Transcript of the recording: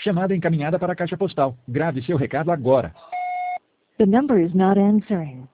Chamada encaminhada para a caixa postal. Grave seu recado agora. The number is not answering.